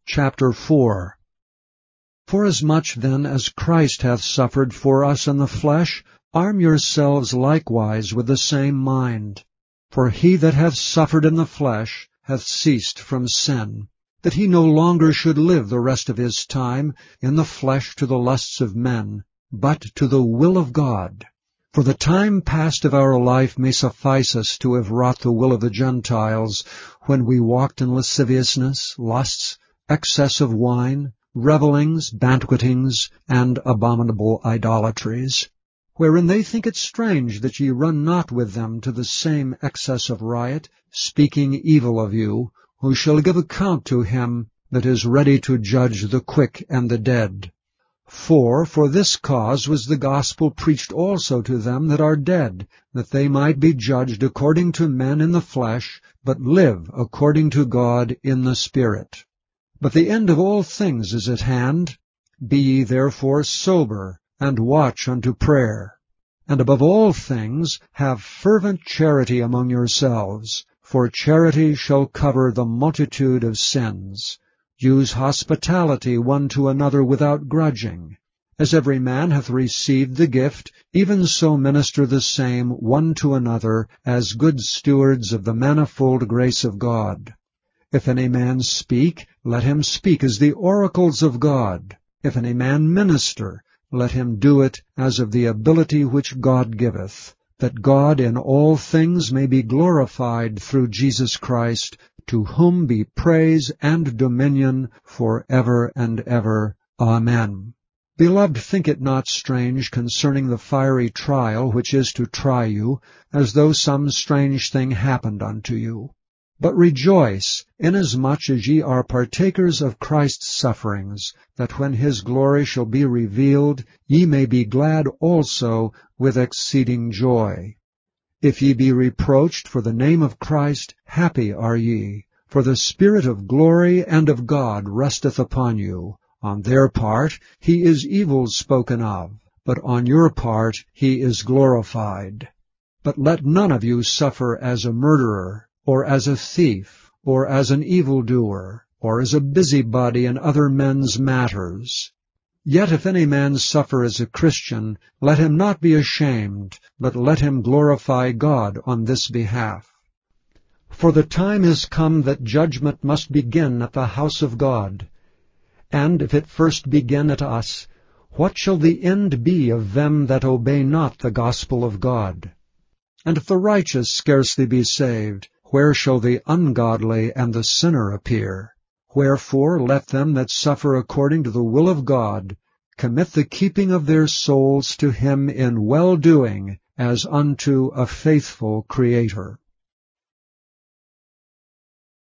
Chapter 4 Forasmuch then as Christ hath suffered for us in the flesh, arm yourselves likewise with the same mind. For he that hath suffered in the flesh hath ceased from sin, that he no longer should live the rest of his time in the flesh to the lusts of men, but to the will of God. For the time past of our life may suffice us to have wrought the will of the Gentiles, when we walked in lasciviousness, lusts, excess of wine, revellings, banquetings, and abominable idolatries, wherein they think it strange that ye run not with them to the same excess of riot, speaking evil of you, who shall give account to him that is ready to judge the quick and the dead. For this cause was the gospel preached also to them that are dead, that they might be judged according to men in the flesh, but live according to God in the Spirit. But the end of all things is at hand. Be ye therefore sober, and watch unto prayer. And above all things have fervent charity among yourselves, for charity shall cover the multitude of sins. Use hospitality one to another without grudging. As every man hath received the gift, even so minister the same one to another, as good stewards of the manifold grace of God. If any man speak, let him speak as the oracles of God. If any man minister, let him do it as of the ability which God giveth, that God in all things may be glorified through Jesus Christ, to whom be praise and dominion for ever and ever. Amen. Beloved, think it not strange concerning the fiery trial which is to try you, as though some strange thing happened unto you. But rejoice, inasmuch as ye are partakers of Christ's sufferings, that when his glory shall be revealed, ye may be glad also with exceeding joy. If ye be reproached for the name of Christ, happy are ye, for the Spirit of glory and of God resteth upon you. On their part he is evil spoken of, but on your part he is glorified. But let none of you suffer as a murderer, or as a thief, or as an evildoer, or as a busybody in other men's matters. Yet if any man suffer as a Christian, let him not be ashamed, but let him glorify God on this behalf. For the time is come that judgment must begin at the house of God. And if it first begin at us, what shall the end be of them that obey not the gospel of God? And if the righteous scarcely be saved, where shall the ungodly and the sinner appear? Wherefore let them that suffer according to the will of God commit the keeping of their souls to him in well-doing, as unto a faithful Creator.